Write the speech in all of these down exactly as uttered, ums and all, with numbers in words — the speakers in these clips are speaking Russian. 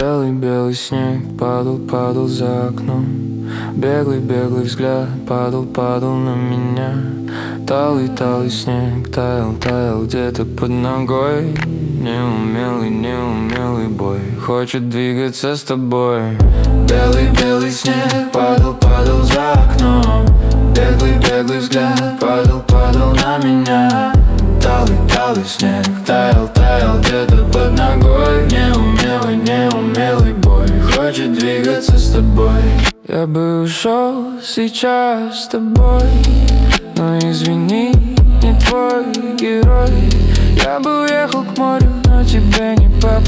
Белый-белый снег падал, падал за окном. Беглый-беглый взгляд падал, падал на меня. Талый-талый снег таял, таял где-то под ногой. Неумелый, неумелый бой хочет двигаться с тобой. Белый-белый снег падал, падал за окном. Беглый-беглый взгляд падал, падал на меня. Талый-талый снег таял, таял где-то под ногой. Неумелый, неумелый бой хочет двигаться с тобой. Я бы ушел сейчас с тобой, но извини, не твой герой. Я бы уехал к морю, но тебе не по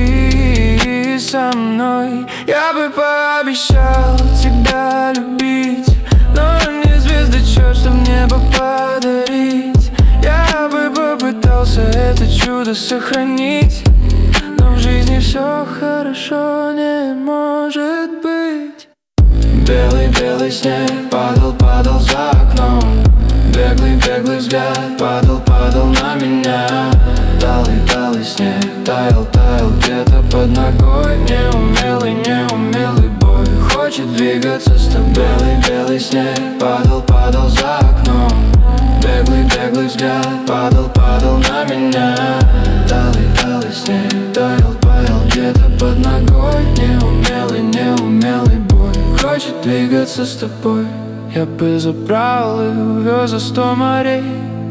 пути со мной. Я бы пообещал тебя любить, но не звездочет, чтоб небо подарить. Я бы попытался это чудо сохранить, но в жизни все хорошо не может быть. Белый-белый снег падал, падал за окном. Беглый-беглый взгляд падал, падал на меня. Талый-талый снег таял, таял где-то под ногой. Неумелый, неумелый бой хочет двигаться с тобой. Белый-белый снег падал, падал за окном. Беглый-беглый взгляд падал, падал на меня. Талый-талый снег таял, таял где-то под ногой. Неумелый, неумелый бой хочет двигаться с тобой. Я бы забрал и увез за сто морей,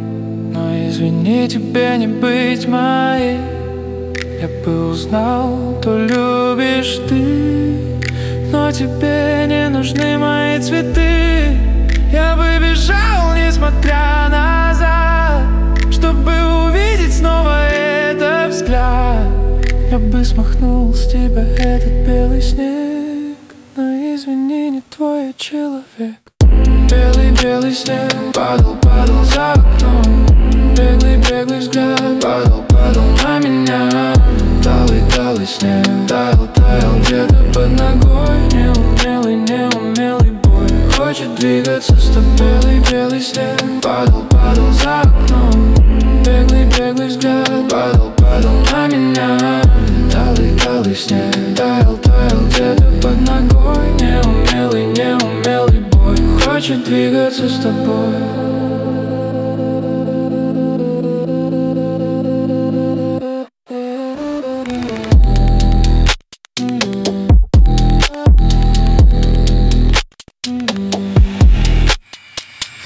но извини, тебе не быть моей. Я бы узнал, кто любишь ты, но тебе не нужны мои цветы. Я бы бежал, несмотря назад, чтобы увидеть снова этот взгляд. Я бы смахнул с тебя этот белый снег, но извини, не твой человек. Белый-белый снег падал, падал за окном. Беглый-беглый взгляд падал, падал на